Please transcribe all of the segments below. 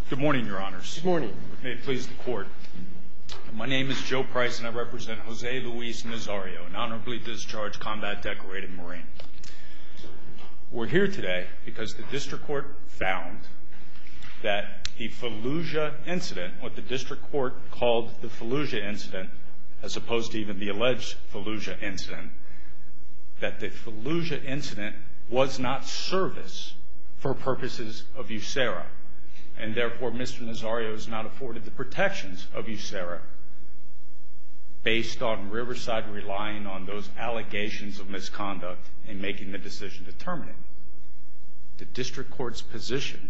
Good morning, Your Honors. Good morning. May it please the Court. My name is Joe Price, and I represent Jose Luis Nazario, an honorably discharged combat decorated Marine. We're here today because the District Court found that the Fallujah incident, what the District Court called the Fallujah incident, as opposed to even the alleged Fallujah incident, that the Fallujah incident was not service for purposes of USERRA, and therefore Mr. Nazario is not afforded the protections of USERRA based on Riverside relying on those allegations of misconduct in making the decision to terminate. The District Court's position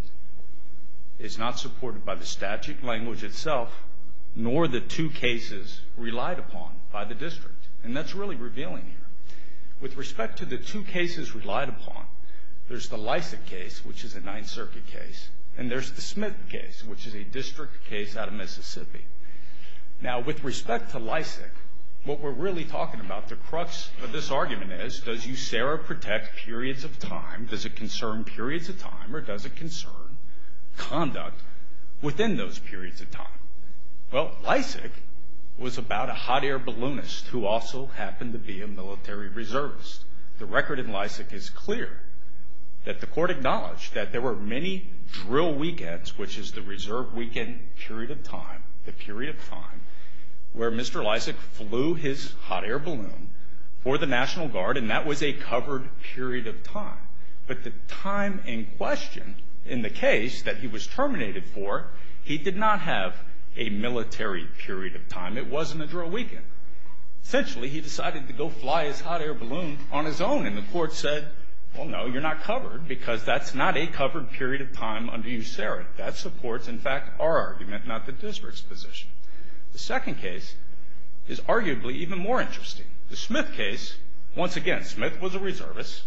is not supported by the statute language itself, nor the two cases relied upon by the District. And that's really revealing here. With respect to the two cases relied upon, there's the Lysak case, which is a Ninth Circuit case, and there's the Smith case, which is a district case out of Mississippi. Now, with respect to Lysak, what we're really talking about, the crux of this argument is, does USERRA protect periods of time? Does it concern periods of time, or does it concern conduct within those periods of time? Well, Lysak was about a hot air balloonist who also happened to be a military reservist. The record in Lysak is clear that the court acknowledged that there were many drill weekends, which is the reserve weekend period of time, the period of time where Mr. Lysak flew his hot air balloon for the National Guard, and that was a covered period of time. But the time in question in the case that he was terminated for, he did not have a military period of time. It wasn't a drill weekend. Essentially, he decided to go fly his hot air balloon on his own, and the court said, well, no, you're not covered because that's not a covered period of time under USERRA. That supports, in fact, our argument, not the district's position. The second case is arguably even more interesting. The Smith case, once again, Smith was a reservist.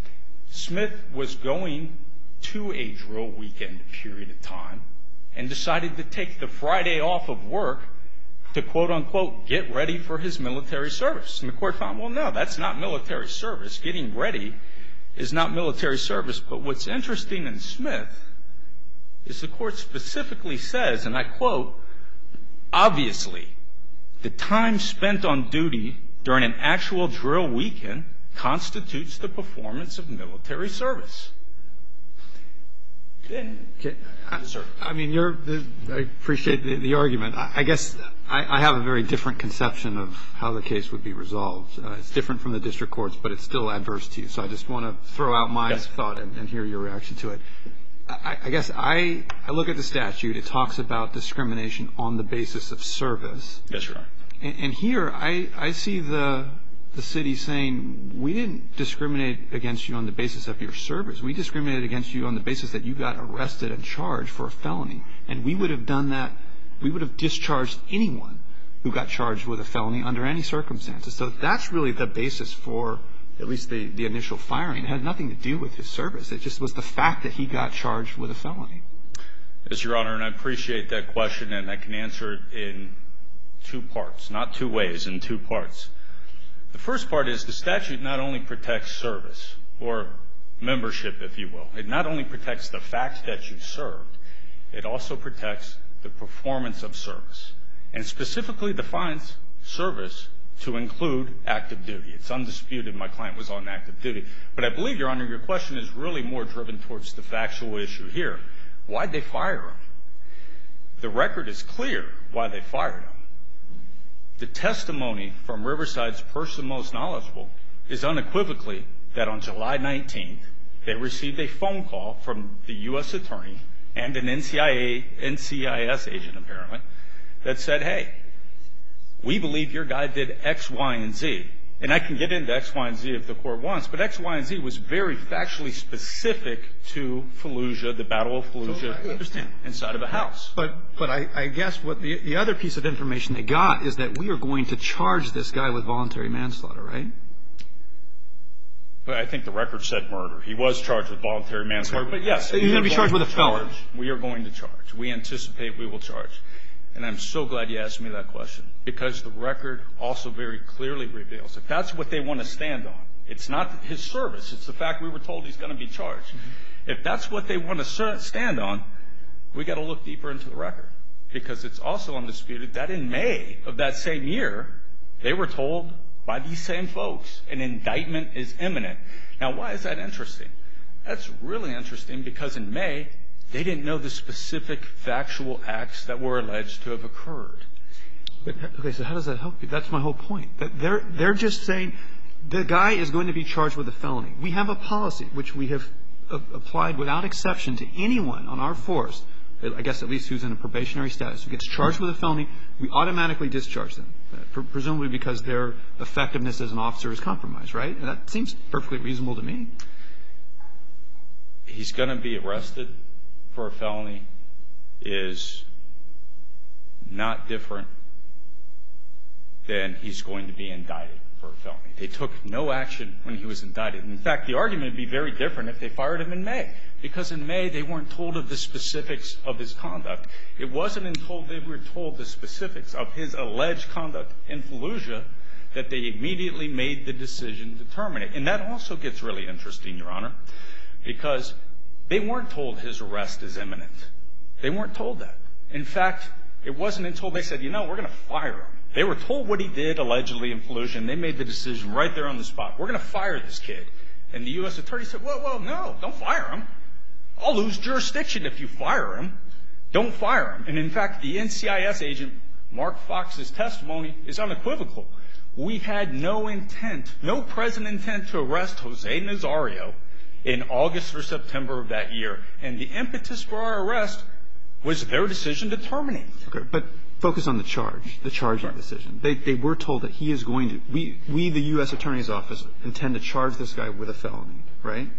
Smith was going to a drill weekend period of time and decided to take the Friday off of work to, quote, unquote, get ready for his military service. And the court found, well, no, that's not military service. Getting ready is not military service. But what's interesting in Smith is the court specifically says, and I quote, obviously, the time spent on duty during an actual drill weekend constitutes the performance of military service. I mean, I appreciate the argument. I guess I have a very different conception of how the case would be resolved. It's different from the district courts, but it's still adverse to you. So I just want to throw out my thought and hear your reaction to it. I guess I look at the statute. It talks about discrimination on the basis of service. Yes, Your Honor. And here I see the city saying, we didn't discriminate against you on the basis of your service. We discriminated against you on the basis that you got arrested and charged for a felony. And we would have done that. We would have discharged anyone who got charged with a felony under any circumstances. So that's really the basis for at least the initial firing. It had nothing to do with his service. It just was the fact that he got charged with a felony. Yes, Your Honor, and I appreciate that question, and I can answer it in two parts, not two ways, in two parts. The first part is the statute not only protects service or membership, if you will. It not only protects the fact that you served, it also protects the performance of service, and specifically defines service to include active duty. It's undisputed my client was on active duty. But I believe, Your Honor, your question is really more driven towards the factual issue here. Why'd they fire him? The record is clear why they fired him. The testimony from Riverside's person most knowledgeable is unequivocally that on July 19th, they received a phone call from the U.S. attorney and an NCIS agent, apparently, that said, hey, we believe your guy did X, Y, and Z. And I can get into X, Y, and Z if the court wants, but X, Y, and Z was very factually specific to Fallujah, the Battle of Fallujah, inside of a house. But I guess what the other piece of information they got is that we are going to charge this guy with voluntary manslaughter, right? But I think the record said murder. He was charged with voluntary manslaughter. But yes, he's going to be charged with a felony. We are going to charge. We anticipate we will charge. And I'm so glad you asked me that question, because the record also very clearly reveals if that's what they want to stand on. It's not his service. It's the fact we were told he's going to be charged. Mm-hmm. If that's what they want to stand on, we got to look deeper into the record, because it's also undisputed that in May of that same year, they were told by these same folks an indictment is imminent. Now, why is that interesting? That's really interesting because in May, they didn't know the specific factual acts that were alleged to have occurred. Okay, so how does that help you? That's my whole point. They're just saying the guy is going to be charged with a felony. We have a policy which we have applied without exception to anyone on our force, I guess at least who's in a probationary status, who gets charged with a felony, we automatically discharge them, presumably because their effectiveness as an officer is compromised, right? And that seems perfectly reasonable to me. He's going to be arrested for a felony is not different than he's going to be indicted for a felony. They took no action when he was indicted. In fact, the argument would be very different if they fired him in May, because in May they weren't told of the specifics of his conduct. It wasn't until they were told the specifics of his alleged conduct in Fallujah that they immediately made the decision to terminate. And that also gets really interesting, Your Honor, because they weren't told his arrest is imminent. They weren't told that. In fact, it wasn't until they said, we're going to fire him. They were told what he did allegedly in Fallujah, and they made the decision right there on the spot. We're going to fire this kid. And the U.S. attorney said, well, no, don't fire him. I'll lose jurisdiction if you fire him. Don't fire him. And in fact, the NCIS agent, Mark Fox's testimony is unequivocal. We had no intent, no present intent to arrest Jose Nazario in August or September of that year. And the impetus for our arrest was their decision to terminate. Okay, but focus on the charging decision. They were told that he is going to, we, the U.S. Attorney's Office, intend to charge this guy with a felony, right?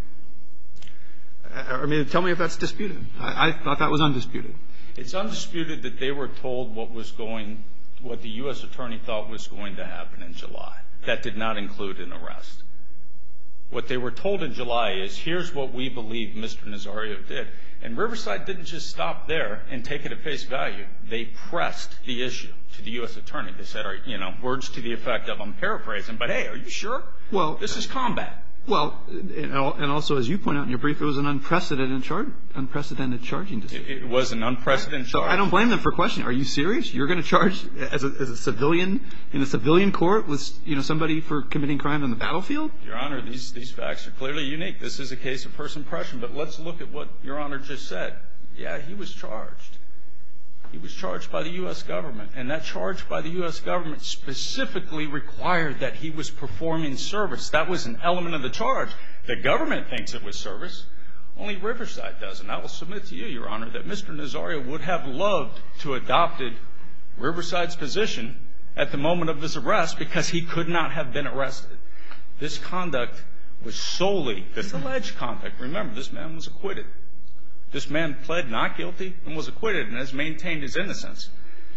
I mean, tell me if that's disputed. I thought that was undisputed. It's undisputed that they were told what the U.S. Attorney thought was going to happen in July. That did not include an arrest. What they were told in July is, here's what we believe Mr. Nazario did. And Riverside didn't just stop there and take it at face value. They pressed the issue to the U.S. Attorney. They said, words to the effect of, I'm paraphrasing, but hey, are you sure? Well, this is combat. Well, and also, as you point out in your brief, it was an unprecedented charging decision. It was an unprecedented charge. So I don't blame them for questioning. Are you serious? You're going to charge as a civilian in a civilian court with somebody for committing crime on the battlefield? Your Honor, these facts are clearly unique. This is a case of first impression. But let's look at what Your Honor just said. Yeah, he was charged. He was charged by the U.S. government. And that charge by the U.S. government specifically required that he was performing service. That was an element of the charge. The government thinks it was service. Only Riverside doesn't. I will submit to you, Your Honor, that Mr. Nazario would have loved to have adopted Riverside's position at the moment of his arrest because he could not have been arrested. This conduct was solely, this alleged conduct, remember, this man was acquitted. This man pled not guilty and was acquitted and has maintained his innocence.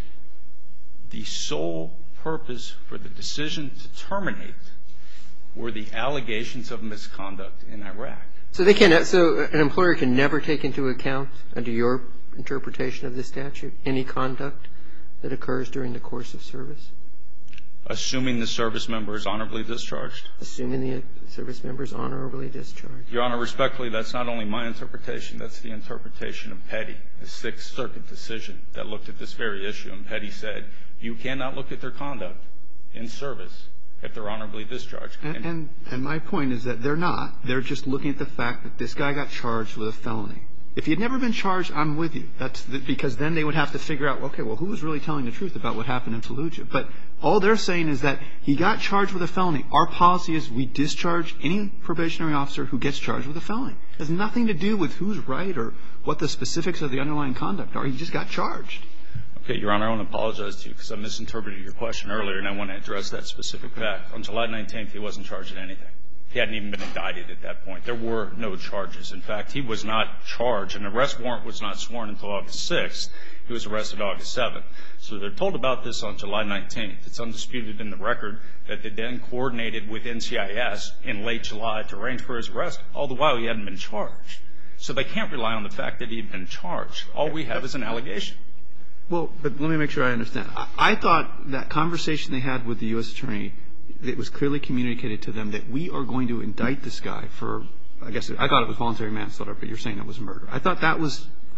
The sole purpose for the decision to terminate were the allegations of misconduct in Iraq. So an employer can never take into account, under your interpretation of this statute, any conduct that occurs during the course of service? Assuming the service member is honorably discharged. Assuming the service member is honorably discharged. Your Honor, respectfully, that's not only my interpretation. That's the interpretation of Petty, a Sixth Circuit decision that looked at this very issue. And Petty said, you cannot look at their conduct in service if they're honorably discharged. And my point is that they're not. They're just looking at the fact that this guy got charged with a felony. If he had never been charged, I'm with you. Because then they would have to figure out, okay, well, who was really telling the truth about what happened in Fallujah? But all they're saying is that he got charged with a felony. Our policy is we discharge any probationary officer who gets charged with a felony. It has nothing to do with who's right or what the specifics of the underlying conduct are. He just got charged. Okay, Your Honor, I want to apologize to you because I misinterpreted your question earlier, and I want to address that specific fact. On July 19th, he wasn't charged in anything. He hadn't even been indicted at that point. There were no charges. In fact, he was not charged. An arrest warrant was not sworn until August 6th. He was arrested August 7th. So they're told about this on July 19th. It's undisputed in the record that they then coordinated with NCIS in late July to arrange for his arrest. All the while, he hadn't been charged. So they can't rely on the fact that he had been charged. All we have is an allegation. Well, but let me make sure I understand. I thought that conversation they had with the U.S. Attorney, it was clearly communicated to them that we are going to indict this guy for, I thought it was voluntary manslaughter, but you're saying it was murder. I thought that was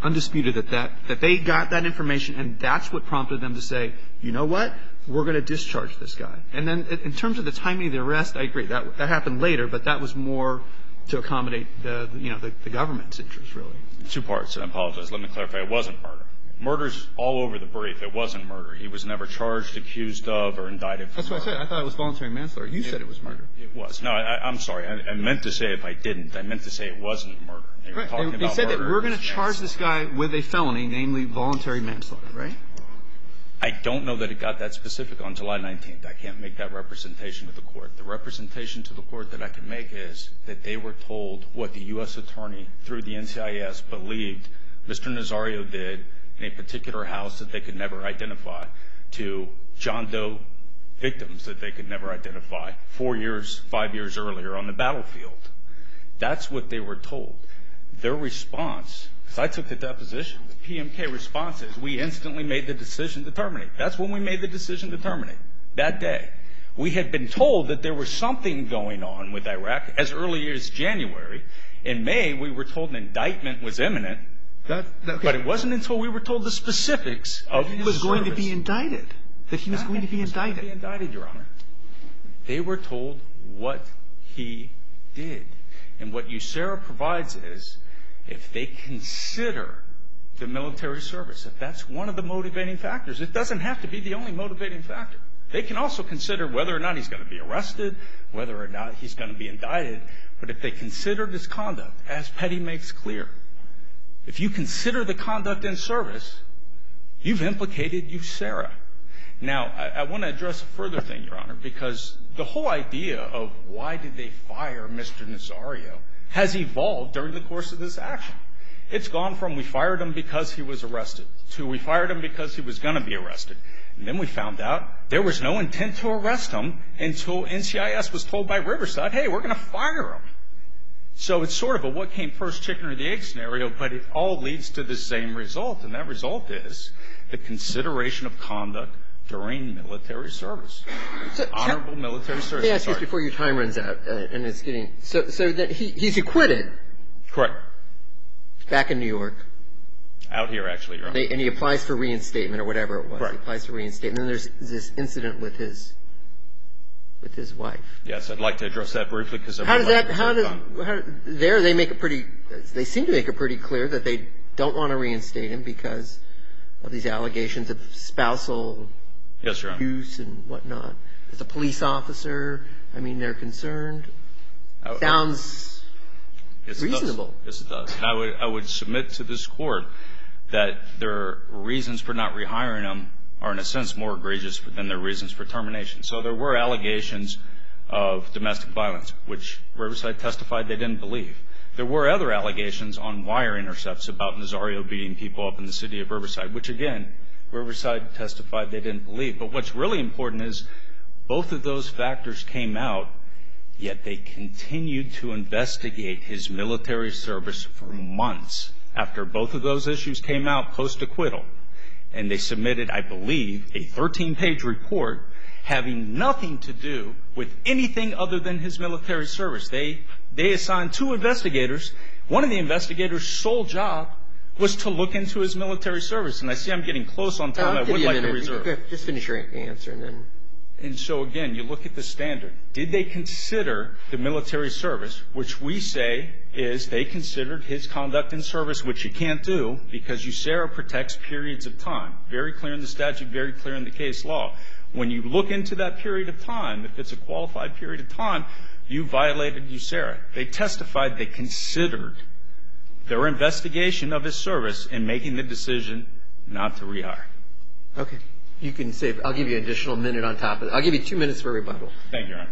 undisputed that they got that information, and that's what prompted them to say, you know what, we're going to discharge this guy. And then in terms of the timing of the arrest, I agree. That happened later, but that was more to accommodate the government's interest, really. Two parts, and I apologize. Let me clarify. It wasn't murder. Murder's all over the brief. It wasn't murder. He was never charged, accused of, or indicted for That's murder. what I said. I thought it was voluntary manslaughter. You said it was murder. It was. No, I'm sorry. I meant to say if I didn't. I meant to say it wasn't murder. Right. They said that we're going to charge this guy with a felony, namely voluntary manslaughter, right? I don't know that it got that specific on July 19th. I can't make that representation to the court. The representation to the court that I can make is that they were told what the U.S. attorney through the NCIS believed Mr. Nazario did in a particular house that they could never identify to John Doe victims that they could never identify 5 years earlier on the battlefield. That's what they were told. Their response, because I took the deposition, the PMK response is we instantly made the decision to terminate. That's when we made the decision to terminate, that day. We had been told that there was something going on with Iraq as early as January. In May, we were told an indictment was imminent. Okay. But it wasn't until we were told the specifics of his he was going to service. be indicted. That he was going to be indicted. He was going to be indicted, Your Honor. They were told what he did. And what USERRA provides is if they consider the military service, if that's one of the motivating factors, it doesn't have to be the only motivating factor. They can also consider whether or not he's going to be arrested, whether or not he's going to be indicted. But if they consider this conduct, as Petty makes clear, if you consider the conduct in service, you've implicated USERRA. Now, I want to address a further thing, Your Honor, because the whole idea of why did they fire Mr. Nazario has evolved during the course of this action. It's gone from we fired him because he was arrested to we fired him because he was going to be arrested. And then we found out there was no intent to arrest him until NCIS was told by Riverside, hey, we're going to fire him. So it's sort of a what came first, chicken or the egg scenario, but it all leads to the same result. And that result is the consideration of conduct during military service. Honorable military service. Let me ask you this before your time runs out, and it's getting so that he's acquitted. Correct. Back in New York. Out here, actually, Your Honor. And he applies for reinstatement or whatever it was. Correct. He applies for reinstatement. And then there's this incident with his wife. Yes, I'd like to address that briefly because they make it pretty. They seem to make it pretty clear that they don't want to reinstate him because of these allegations of spousal abuse and whatnot. As a police officer, I mean, they're concerned. Sounds reasonable. Yes, it does. And I would submit to this court that their reasons for not rehiring him are, in a sense, more egregious than their reasons for termination. So there were allegations of domestic violence, which Riverside testified they didn't believe. There were other allegations on wire intercepts about Nazario beating people up in the city of Riverside, which, again, Riverside testified they didn't believe. But what's really important is both of those factors came out, yet they continued to investigate his military service for months after both of those issues came out post-acquittal. And they submitted, I believe, a 13-page report having nothing to do with anything other than his military service. They assigned 2 investigators. One of the investigators' sole job was to look into his military service. And I see I'm getting close on time. I would like to reserve. Just finish your answer and then. And so, again, you look at the standard. Did they consider the military service, which we say is they considered his conduct in service, which you can't do because USERRA protects periods of time. Very clear in the statute, very clear in the case law. When you look into that period of time, if it's a qualified period of time, you violated USERRA. They testified they considered their investigation of his service in making the decision not to rehire. Okay. You can save. I'll give you an additional minute on top of it. I'll give you 2 minutes for rebuttal. Thank you, Your Honor.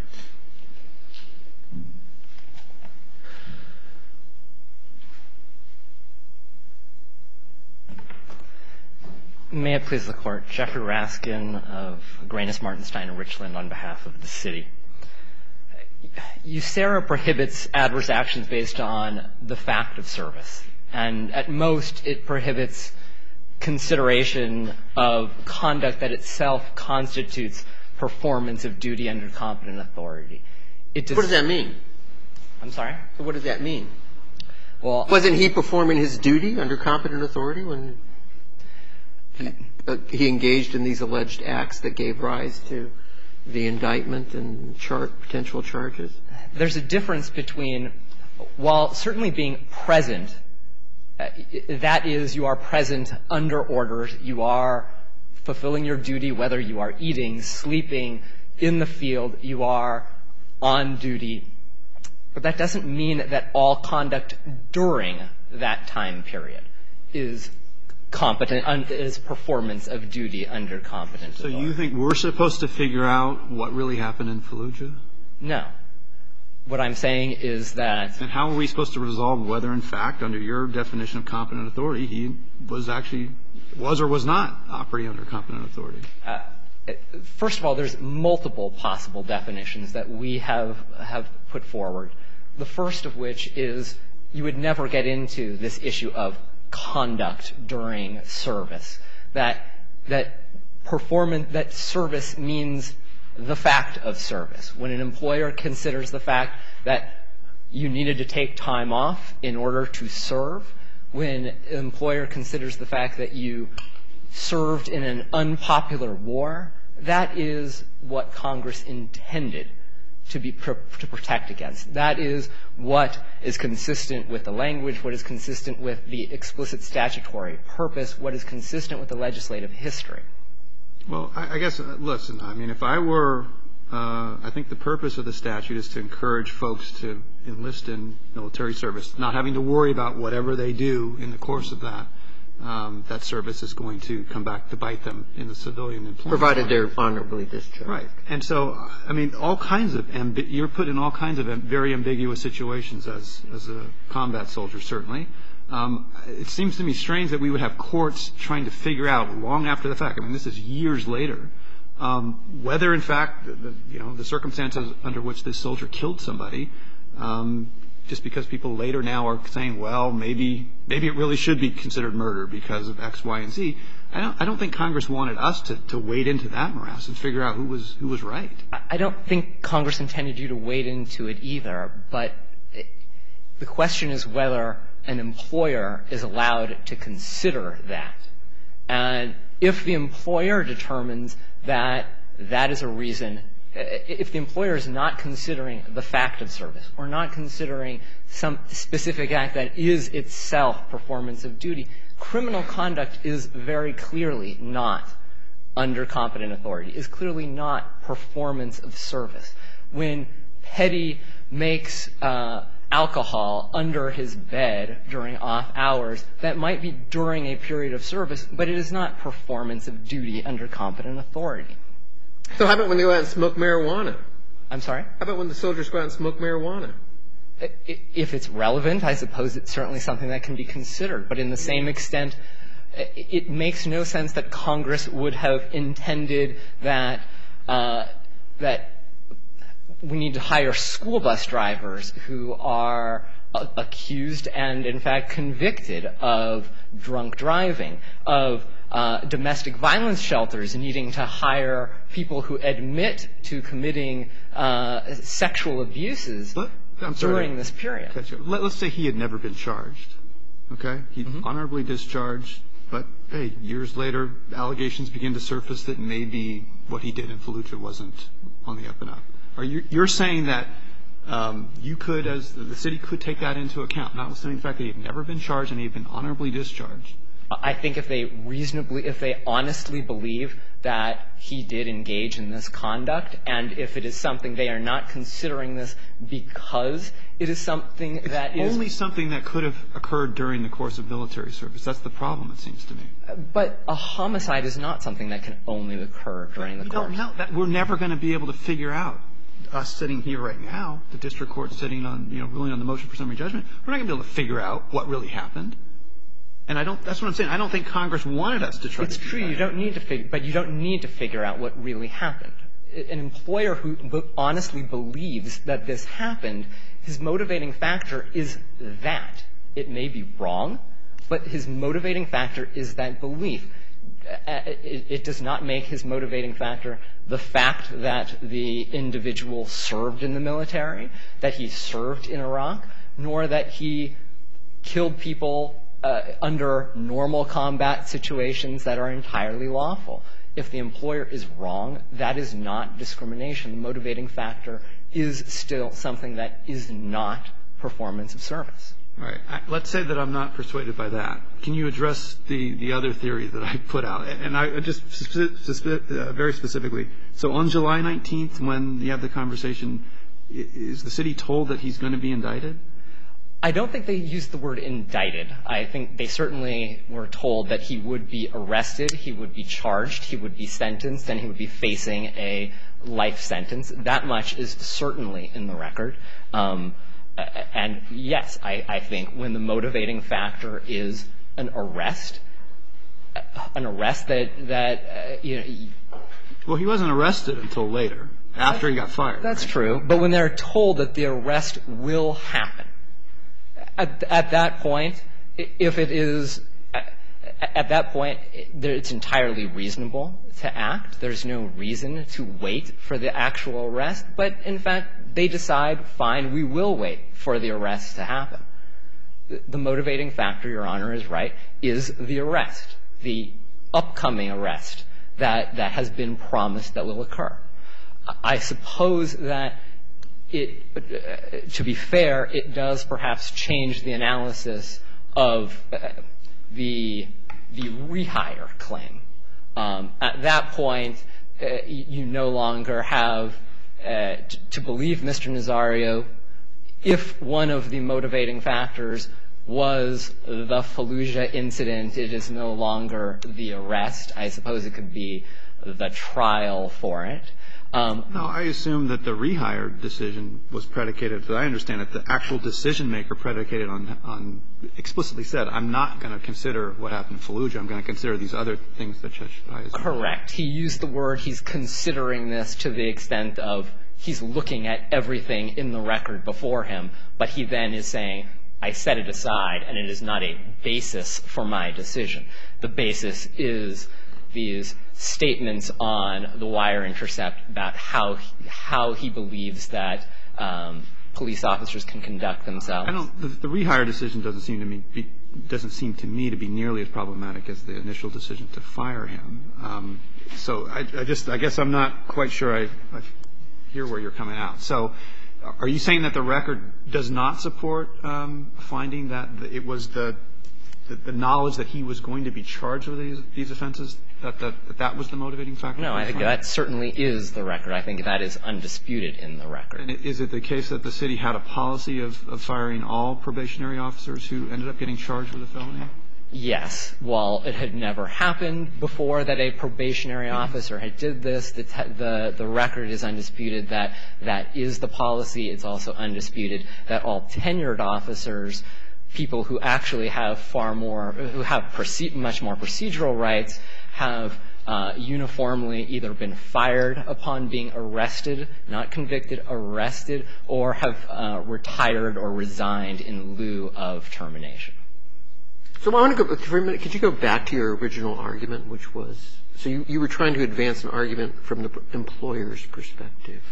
May it please the Court. Jeffrey Raskin of Granus Martenstein and Richland on behalf of the city. USERRA prohibits adverse actions based on the fact of service. And at most, it prohibits consideration of conduct that itself constitutes performance of duty under competent authority. What does that mean? I'm sorry? What does that mean? Well, wasn't he performing his duty under competent authority when he engaged in these alleged acts that gave rise to the indictment and potential charges? There's a difference between, while certainly being present, that is, you are present under orders, you are fulfilling your duty, whether you are eating, sleeping, in the field, you are on duty. But that doesn't mean that all conduct during that time period is competent, is performance of duty under competent authority. So you think we're supposed to figure out what really happened in Fallujah? No. What I'm saying is that... And how are we supposed to resolve whether, in fact, under your definition of competent authority, he was or was not operating under competent authority? First of all, there's multiple possible definitions that we have put forward. The first of which is you would never get into this issue of conduct during service. That service means the fact of service. When an employer considers the fact that you needed to take time off in order to serve, when an employer considers the fact that you served in an unpopular war, that is what Congress intended to protect against. That is what is consistent with the language, what is consistent with the explicit statutory purpose, what is consistent with the legislative history. Well, I guess, listen, I mean, if I were, I think the purpose of the statute is to encourage folks to enlist in military service, not having to worry about whatever they do in the course of that. That service is going to come back to bite them in the civilian employment. Provided they're honorably discharged. Right. And so, I mean, you're put in all kinds of very ambiguous situations as a combat soldier, certainly. It seems to me strange that we would have courts trying to figure out long after the fact, I mean, this is years later, whether, in fact, the circumstances under which this soldier killed somebody, just because people later now are saying, well, maybe it really should be considered murder because of X, Y, and Z. I don't think Congress wanted us to wade into that morass and figure out who was right. I don't think Congress intended you to wade into it either, but the question is whether an employer is allowed to consider that. And if the employer determines that that is a reason, if the employer is not considering the fact of service or not considering some specific act that is itself performance of duty, criminal conduct is very clearly not under competent authority, is clearly not performance of service. When Petty makes alcohol under his bed during off hours, that might be during a period of service, but it is not performance of duty under competent authority. So how about when they go out and smoke marijuana? I'm sorry? How about when the soldiers go out and smoke marijuana? If it's relevant, I suppose it's certainly something that can be considered. But in the same extent, it makes no sense that Congress would have intended that we need to hire school bus drivers who are accused and, in fact, convicted of drunk driving, of domestic violence shelters needing to hire people who admit to committing sexual abuses during this period. Let's say he had never been charged, okay? He's honorably discharged, but, hey, years later, allegations begin to surface that maybe what he did in Fallujah wasn't on the up and up. You're saying that you could, as the city, could take that into account, notwithstanding the fact that he had never been charged and he had been honorably discharged? I think if they honestly believe that he did engage in this conduct, and if it is something they are not considering this because it is something that is... It's only something that could have occurred during the course of military service. That's the problem, it seems to me. But a homicide is not something that can only occur during the course. We don't know. We're never going to be able to figure out. Us sitting here right now, the district court sitting on, ruling on the motion for summary judgment, we're not going to be able to figure out what really happened. And that's what I'm saying. I don't think Congress wanted us to try to do that. It's true. You don't need to but you don't need to figure out what really happened. An employer who honestly believes that this happened, his motivating factor is that. It may be wrong, but his motivating factor is that belief. It does not make his motivating factor the fact that the individual served in the military, that he served in Iraq, nor that he killed people under normal combat situations that are entirely lawful. If the employer is wrong, that is not discrimination. The motivating factor is still something that is not performance of service. All right. Let's say that I'm not persuaded by that. Can you address the other theory that I put out? And I just very specifically. So on July 19th, when you have the conversation, is the city told that he's going to be indicted? I don't think they used the word indicted. I think they certainly were told that he would be arrested, he would be charged, he would be sentenced, and he would be facing a life sentence. That much is certainly in the record. And yes, I think when the motivating factor is an arrest that you know. Well, he wasn't arrested until later, after he got fired. That's true. But when they're told that the arrest will happen, at that point, if it is at that point, it's entirely reasonable to act. There's no reason to wait for the actual arrest. But, in fact, they decide, fine, we will wait for the arrest to happen. The motivating factor, Your Honor is right, is the arrest, the upcoming arrest that has been promised that will occur. I suppose that to be fair, it does perhaps change the analysis of the rehire claim. At that point, you no longer have to believe Mr. Nazario if one of the motivating factors was the Fallujah incident. It is no longer the arrest. I suppose it could be the trial for it. No, I assume that the rehire decision was predicated, as I understand it, the actual decision-maker predicated on explicitly said, I'm not going to consider what happened in Fallujah. I'm going to consider these other things that Judge Pius mentioned. Correct. He used the word he's considering this to the extent of he's looking at everything in the record before him, but he then is saying, I set it aside, and it is not a basis for my decision. The basis is these statements on the wire intercept about how he believes that police officers can conduct themselves. The rehire decision doesn't seem to me to be nearly as problematic as the initial decision to fire him. So I guess I'm not quite sure I hear where you're coming out. So are you saying that the record does not support finding that it was the knowledge that he was going to be charged with these offenses, that was the motivating factor? No, I think that certainly is the record. I think that is undisputed in the record. And is it the case that the city had a policy of firing all probationary officers who ended up getting charged with a felony? Yes. While it had never happened before that a probationary officer had did this, the record is undisputed that that is the policy. It's also undisputed that all tenured officers, people who actually have much more procedural rights, have uniformly either been fired upon being arrested, not convicted, arrested, or have retired or resigned in lieu of termination. So I want to go for a minute. Could you go back to your original argument, which was, so you were trying to advance an argument from the employer's perspective.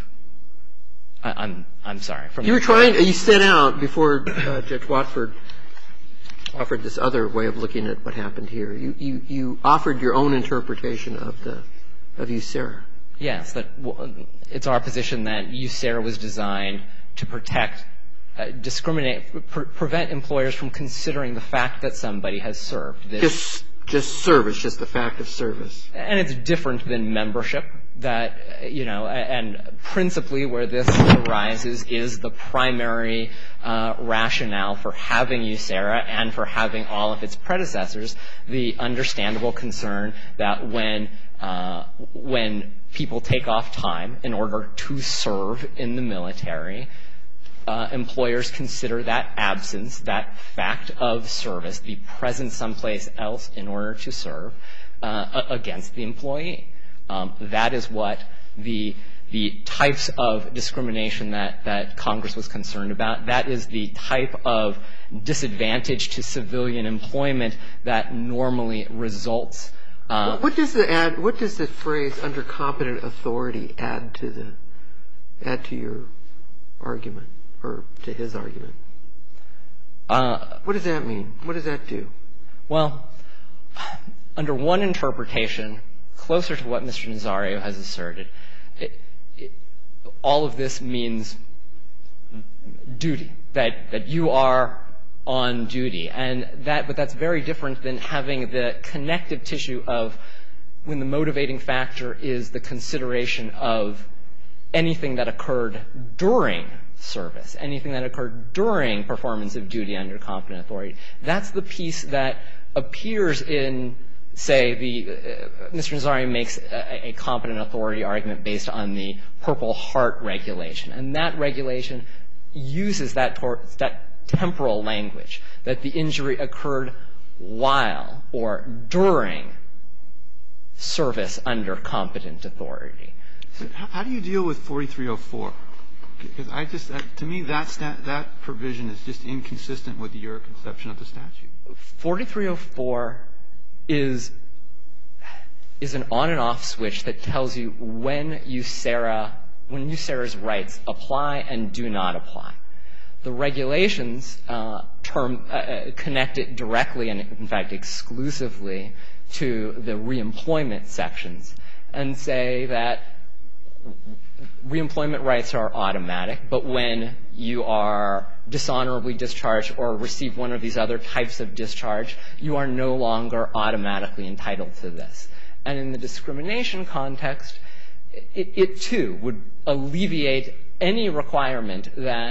I'm sorry. You set out before Judge Watford offered this other way of looking at what happened here. You offered your own interpretation of USERRA. Yes. It's our position that USERRA was designed to prevent employers from considering the fact that somebody has served. Just service, just the fact of service. And it's different than membership. That, and principally where this arises is the primary rationale for having USERRA and for having all of its predecessors, the understandable concern that when people take off time in order to serve in the military, employers consider that absence, that fact of service, be present someplace else in order to serve against the employee. That is what the types of discrimination that Congress was concerned about. That is the type of disadvantage to civilian employment that normally results. What does the phrase under competent authority add to your argument or to his argument? What does that mean? What does that do? Well, under one interpretation, closer to what Mr. Nazario has asserted, all of this means duty, that you are on duty. But that's very different than having the connective tissue of when the motivating factor is the consideration of anything that occurred during service, anything that occurred during performance of duty under competent authority. That's the piece that appears in, say, Mr. Nazario makes a competent authority argument based on the Purple Heart regulation. And that regulation uses that temporal language, that the injury occurred while or during service under competent authority. So how do you deal with 4304? Because to me, that provision is just inconsistent with your conception of the statute. 4304 is an on and off switch that tells you when USERRA's rights apply and do not apply. The regulations connect it directly and, in fact, exclusively to the reemployment sections and say that reemployment rights are automatic, but when you are dishonorably discharged or receive one of these other types of discharge, you are no longer automatically entitled to this. And in the discrimination context, it too would alleviate any requirement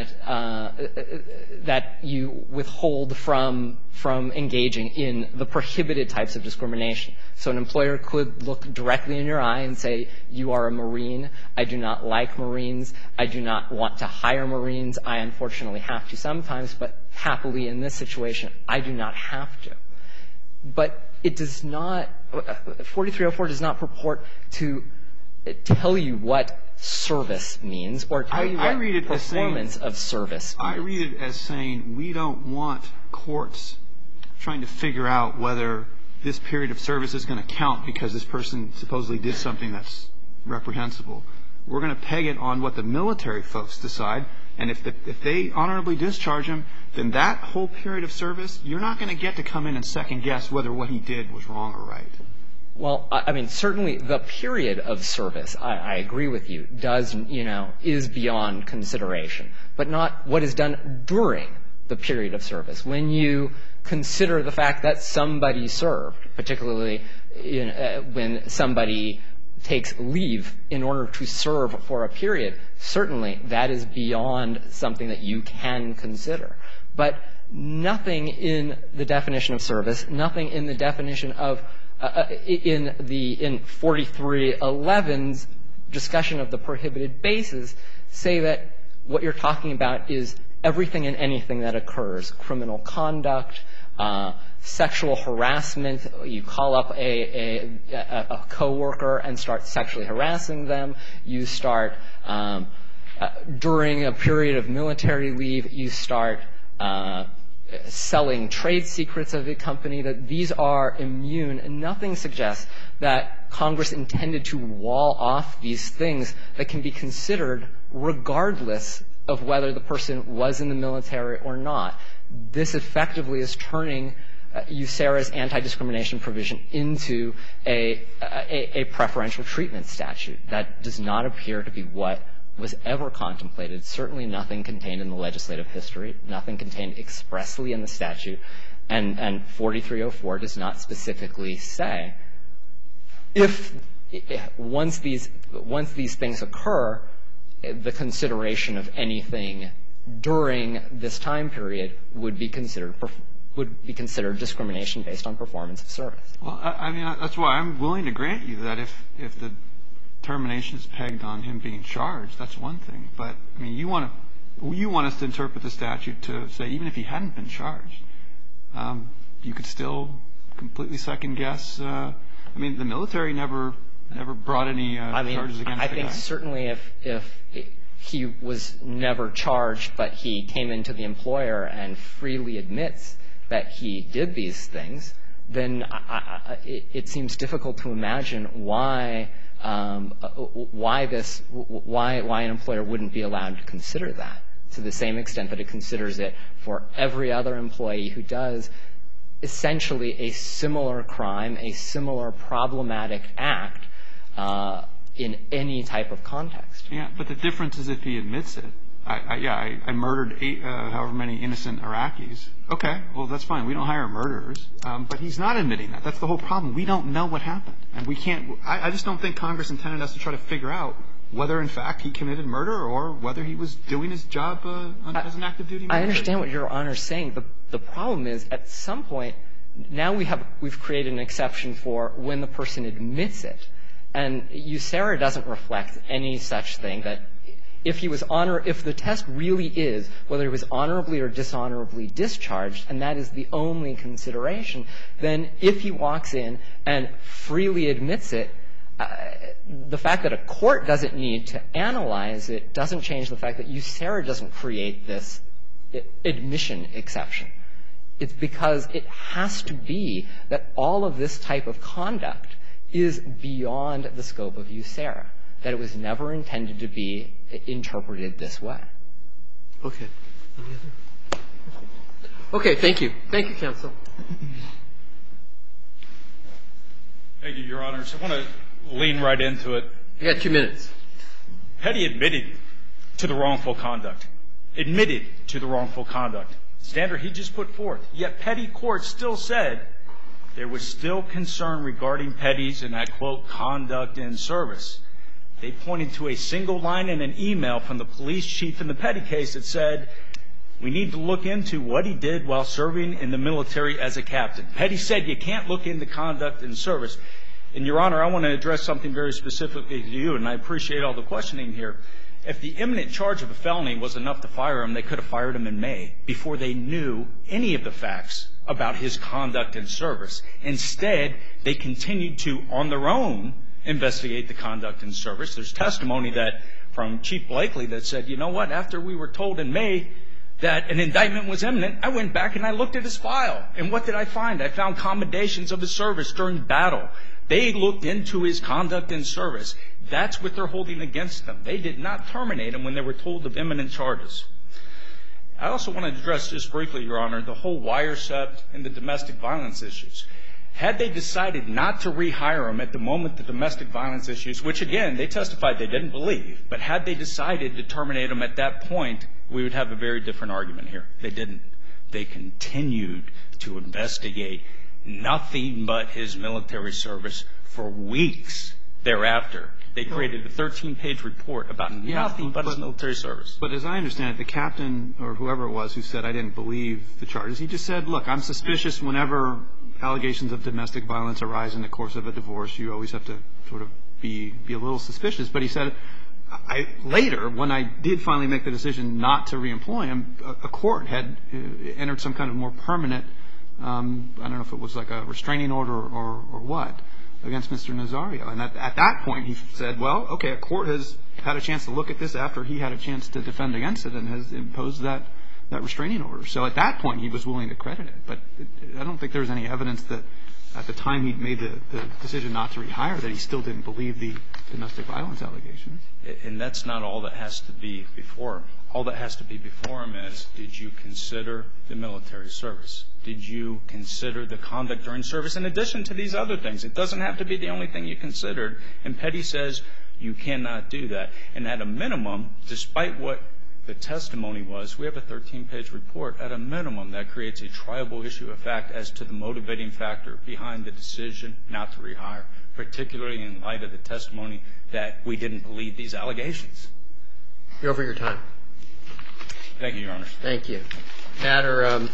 that you withhold from engaging in the prohibited types of discrimination. So an employer could look directly in your eye and say, you are a Marine. I do not like Marines. I do not want to hire Marines. I unfortunately have to sometimes, but happily in this situation, I do not have to. But it does not, 4304 does not purport to tell you what service means or tell you what performance of service means. I read it as saying we don't want courts trying to figure out whether this period of service is going to count because this person supposedly did something that's reprehensible. We're going to peg it on what the military folks decide, and if they honorably discharge him, then that whole period of service, you're not going to get to come in and second guess whether what he did was wrong or right. Well, I mean, certainly the period of service, I agree with you, is beyond consideration, but not what is done during the period of service. When you consider the fact that somebody served, particularly when somebody takes leave in order to serve for a period, certainly that is beyond something that you can consider. But nothing in the definition of service, nothing in the definition of in 4311's discussion of the prohibited bases say that what you're talking about is everything and anything that occurs, criminal conduct, sexual harassment. You call up a coworker and start sexually harassing them. You start during a period of military leave, you start selling trade secrets of a company, that these are immune, and nothing suggests that Congress intended to wall off these things that can be considered regardless of whether the person was in the military or not. This effectively is turning USERRA's anti-discrimination provision into a preferential treatment statute. That does not appear to be what was ever contemplated, certainly nothing contained in the legislative history, nothing contained expressly in the statute, and 4304 does not specifically say if once these things occur, the consideration of anything during this time period would be considered discrimination based on performance of service. Well, I mean, that's why I'm willing to grant you that if the termination is pegged on him being charged, that's one thing. But I mean, you want us to interpret the statute to say even if he hadn't been charged, you could still completely second guess. I mean, the military never brought any charges against the guy. I think certainly if he was never charged, but he came into the employer and freely admits that he did these things, then it seems difficult to imagine why an employer wouldn't be allowed to consider that. to the same extent that it considers it for every other employee who does essentially a similar crime, a similar problematic act in any type of context. Yeah, but the difference is if he admits it. I murdered however many innocent Iraqis. Okay, well, that's fine. We don't hire murderers. But he's not admitting that. That's the whole problem. We don't know what happened. And we can't – I just don't think Congress intended us to try to figure out whether, in fact, he committed murder or whether he was doing his job as an active duty military. I understand what Your Honor is saying. The problem is, at some point, now we've created an exception for when the person admits it. And USERRA doesn't reflect any such thing, that if the test really is whether he was honorably or dishonorably discharged, and that is the only consideration, then if he walks in and freely admits it, the fact that a court doesn't need to analyze it doesn't change the fact that USERRA doesn't create this admission exception. It's because it has to be that all of this type of conduct is beyond the scope of USERRA, that it was never intended to be interpreted this way. Okay. Any other? Okay, thank you. Thank you, counsel. Thank you, Your Honors. I want to lean right into it. You got 2 minutes. Petty admitted to the wrongful conduct. Admitted to the wrongful conduct. Standard he just put forth. Yet Petty court still said there was still concern regarding Petty's, and I quote, conduct in service. They pointed to a single line in an email from the police chief in the Petty case that said, we need to look into what he did while serving in the military as a captain. Petty said you can't look into conduct in service. And, Your Honor, I want to address something very specifically to you, and I appreciate all the questioning here. If the imminent charge of a felony was enough to fire him, they could have fired him in May before they knew any of the facts about his conduct in service. Instead, they continued to, on their own, investigate the conduct in service. There's testimony that from Chief Blakely that said, you know what, after we were told in May that an indictment was imminent, I went back and I looked at his file. And what did I find? I found commendations of his service during battle. They looked into his conduct in service. That's what they're holding against them. They did not terminate him when they were told of imminent charges. I also want to address just briefly, Your Honor, the whole Wiresept and the domestic violence issues. Had they decided not to rehire him at the moment the domestic violence issues, which, again, they testified they didn't believe, but had they decided to terminate him at that point, we would have a very different argument here. They didn't. They continued to investigate nothing but his military service for weeks thereafter. They created a 13-page report about nothing but his military service. But as I understand it, the captain or whoever it was who said I didn't believe the charges, he just said, look, I'm suspicious whenever allegations of domestic violence arise in the course of a divorce. You always have to sort of be a little suspicious. But he said, later, when I did finally make the decision not to reemploy him, a court had entered some kind of more permanent, I don't know if it was like a restraining order or what, against Mr. Nazario. And at that point, he said, well, okay, a court has had a chance to look at this after he had a chance to defend against it and has imposed that restraining order. So at that point, he was willing to credit it. But I don't think there was any evidence that at the time he made the decision not to rehire that he still didn't believe the domestic violence allegations. And that's not all that has to be before him. All that has to be before him is, did you consider the military service? Did you consider the conduct during service in addition to these other things? It doesn't have to be the only thing you considered. And Petty says you cannot do that. And at a minimum, despite what the testimony was, we have a 13-page report. At a minimum, that creates a triable issue of fact as to the motivating factor behind the decision not to rehire, particularly in light of the testimony that we didn't believe these allegations. You're over your time. Thank you, Your Honor. Thank you. Matter of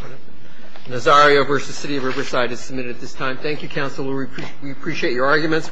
Nazario versus City of Riverside is submitted at this time. Thank you, counsel. We appreciate your arguments.